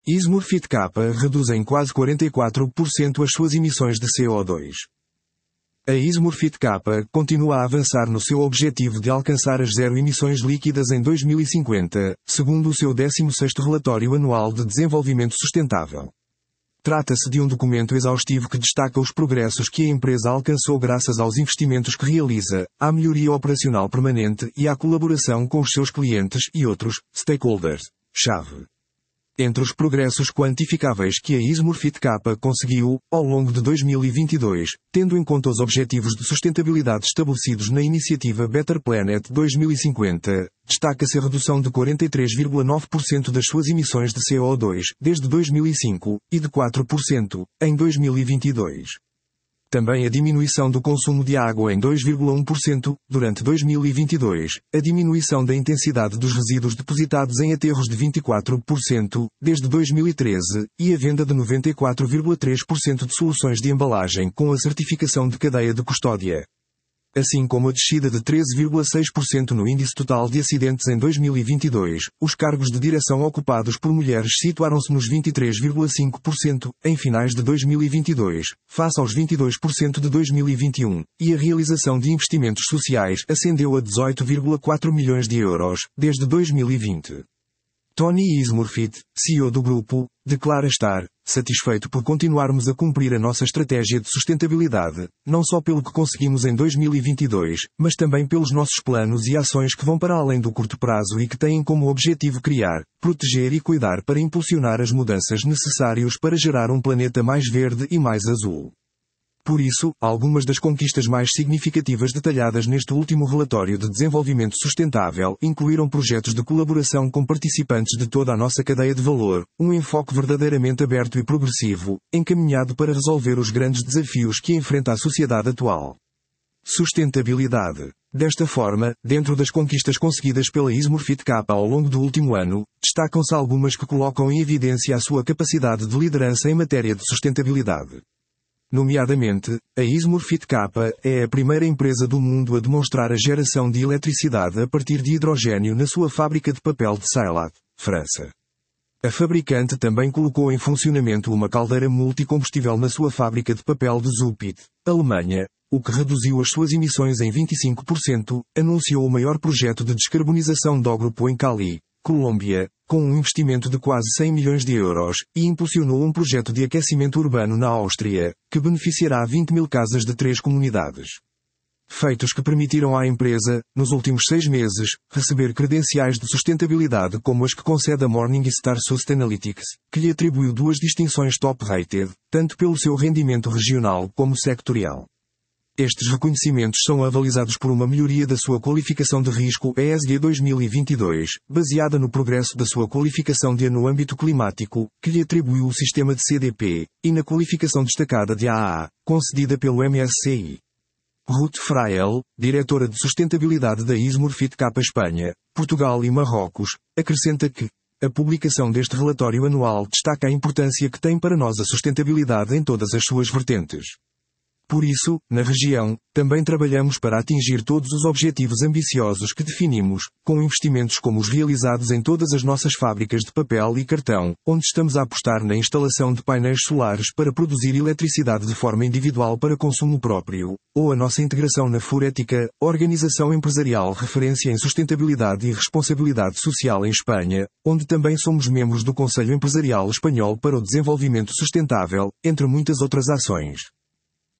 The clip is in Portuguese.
Smurfit Kappa reduz em quase 44% as suas emissões de CO2. A Smurfit Kappa continua a avançar no seu objetivo de alcançar as zero emissões líquidas em 2050, segundo o seu 16º Relatório Anual de Desenvolvimento Sustentável. Trata-se de um documento exaustivo que destaca os progressos que a empresa alcançou graças aos investimentos que realiza, à melhoria operacional permanente e à colaboração com os seus clientes e outros stakeholders-chave. Entre os progressos quantificáveis que a Smurfit Kappa conseguiu, ao longo de 2022, tendo em conta os objetivos de sustentabilidade estabelecidos na iniciativa Better Planet 2050, destaca-se a redução de 43,9% das suas emissões de CO2 desde 2005 e de 4% em 2022. Também a diminuição do consumo de água em 2,1% durante 2022, a diminuição da intensidade dos resíduos depositados em aterros de 24% desde 2013 e a venda de 94,3% de soluções de embalagem com a certificação de cadeia de custódia. Assim como a descida de 13,6% no índice total de acidentes em 2022, os cargos de direção ocupados por mulheres situaram-se nos 23,5% em finais de 2022, face aos 22% de 2021, e a realização de investimentos sociais ascendeu a 18,4 milhões de euros desde 2020. Tony Smurfit, CEO do grupo, declara estar satisfeito por continuarmos a cumprir a nossa estratégia de sustentabilidade, não só pelo que conseguimos em 2022, mas também pelos nossos planos e ações que vão para além do curto prazo e que têm como objetivo criar, proteger e cuidar para impulsionar as mudanças necessárias para gerar um planeta mais verde e mais azul. Por isso, algumas das conquistas mais significativas detalhadas neste último relatório de desenvolvimento sustentável incluíram projetos de colaboração com participantes de toda a nossa cadeia de valor, um enfoque verdadeiramente aberto e progressivo, encaminhado para resolver os grandes desafios que enfrenta a sociedade atual. Sustentabilidade. Desta forma, dentro das conquistas conseguidas pela Smurfit Kappa ao longo do último ano, destacam-se algumas que colocam em evidência a sua capacidade de liderança em matéria de sustentabilidade. Nomeadamente, a Smurfit Kappa é a primeira empresa do mundo a demonstrar a geração de eletricidade a partir de hidrogênio na sua fábrica de papel de Sailat, França. A fabricante também colocou em funcionamento uma caldeira multicombustível na sua fábrica de papel de Zülpich, Alemanha, o que reduziu as suas emissões em 25%, anunciou o maior projeto de descarbonização do grupo em Cali, Colômbia, com um investimento de quase 100 milhões de euros, e impulsionou um projeto de aquecimento urbano na Áustria, que beneficiará 20 mil casas de 3 comunidades. Feitos que permitiram à empresa, nos últimos 6 meses, receber credenciais de sustentabilidade como as que concede a Morningstar Sustainalytics, que lhe atribuiu 2 distinções top-rated, tanto pelo seu rendimento regional como sectorial. Estes reconhecimentos são avalizados por uma melhoria da sua qualificação de risco ESG 2022, baseada no progresso da sua qualificação de A no âmbito climático, que lhe atribuiu o sistema de CDP, e na qualificação destacada de AA, concedida pelo MSCI. Ruth Frael, diretora de sustentabilidade da Smurfit Kappa Espanha, Portugal e Marrocos, acrescenta que a publicação deste relatório anual destaca a importância que tem para nós a sustentabilidade em todas as suas vertentes. Por isso, na região, também trabalhamos para atingir todos os objetivos ambiciosos que definimos, com investimentos como os realizados em todas as nossas fábricas de papel e cartão, onde estamos a apostar na instalação de painéis solares para produzir eletricidade de forma individual para consumo próprio, ou a nossa integração na Furética, organização empresarial referência em sustentabilidade e responsabilidade social em Espanha, onde também somos membros do Conselho Empresarial Espanhol para o Desenvolvimento Sustentável, entre muitas outras ações.